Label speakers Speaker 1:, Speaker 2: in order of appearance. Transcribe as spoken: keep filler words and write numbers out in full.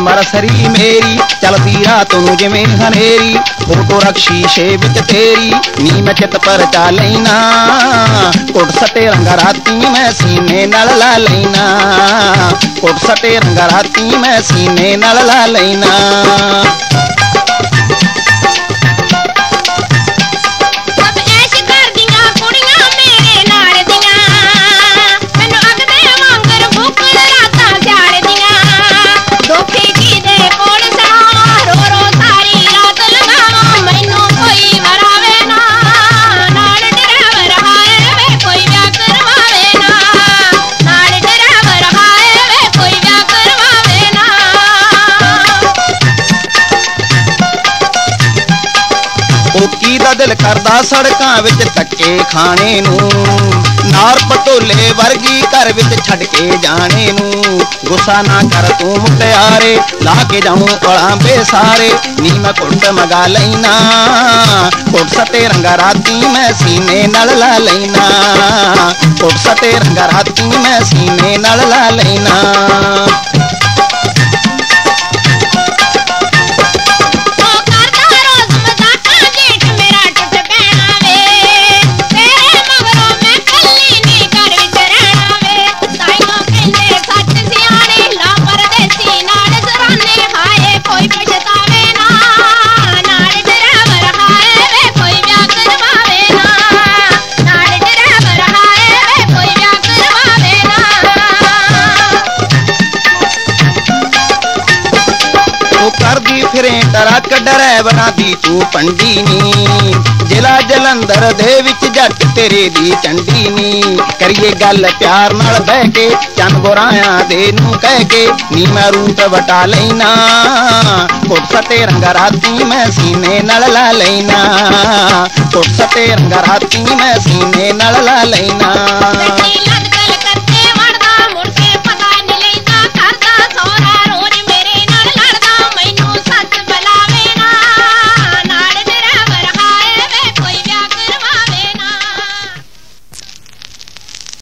Speaker 1: ਸੰਵਰਸਰੀ ਮੇਰੀ ਚਲਦੀ ਰਾਤ ਨੂੰ ਜਿਵੇਂ ਹਨੇਰੀ ਫੋਟੋ ਰੱਖ ਸ਼ੀਸ਼ੇ ਵਿੱਚ ਤੇਰੀ ਨੀ ਮੈਂ ਚਿੱਤ ਪਰ ਚਾ ਲੈਣਾ ਕੁੱਟ ਸਟੇ ਰੰਗਾ ਰਾਤੀ ਮੈਂ ਸੀਨੇ ਨਾਲ ਲਾ ਲੈਣਾ ਕੁੱਟ ਸਟੇ ਰੰਗਾ ਰਾਤੀ ਮੈਂ ਸੀਨੇ ਨਾਲ ਲਾ ਲੈਣਾ ਕੋਕੀ ਦਾ ਦਿਲ ਕਰਦਾ ਸੜਕਾਂ ਵਿੱਚ ਧੱਕੇ ਖਾਣੇ ਨੂੰ ਨਾਰ ਪਟੋਲੇ ਵਰਗੀ ਘਰ ਵਿੱਚ ਛੱਡ ਕੇ ਜਾਣੇ ਨੂੰ ਗੁੱਸਾ ਨਾ ਕਰ ਤੂੰ ਮੁਟਿਆਰੇ ਲਾ ਕੇ ਜਾਊਂ ਅਲਾਂ ਬੇਸਾਰੇ ਨੀ ਮੈਂ ਕੁੱਟ ਮਗਾ ਲੈਣਾ ਕੁੱਟ ਸਟੇ ਰੰਗਾ ਰਾਤੀ ਮੈਂ ਸੀਨੇ ਨਾਲ ਲਾ ਲੈਣਾ ਕੁੱਟ ਸਟੇ ਰੰਗਾ ਰਾਤੀ ਮੈਂ ਸੀਨੇ ਨਾਲ ਲਾ ਲੈਣਾ ਕਰਦੀ ਫਿਰੇ ਟਰੱਕ ਡਰਾਈਵਰਾਂ ਦੀ ਤੂੰ ਪੰਡੀ ਨੀ ਜ਼ਿਲ੍ਹਾ ਜਲੰਧਰ ਦੇ ਵਿੱਚ ਜੱਟ ਤੇਰੇ ਦੀ ਚੰਡੀ ਨੀ ਕਰੀਏ ਗੱਲ ਪਿਆਰ ਨਾਲ ਬਹਿ ਕੇ ਚੰਨ ਗੋਰਾਇਆਂ ਦੇ ਨੂੰ ਕਹਿ ਕੇ ਨੀ ਮੈਂ ਰੂਟ ਵਟਾ ਲੈਣਾ ਕੁੱਟ ਸਟੇ ਰੰਗਾ ਰਾਤੀ ਮੈਂ ਸੀਨੇ ਨਾਲ ਲਾ ਲੈਣਾ ਕੁੱਟ ਸਟੇ ਰੰਗਾ ਰਾਤੀ ਮੈਂ ਸੀਨੇ ਨਾਲ ਲਾ ਲੈਣਾ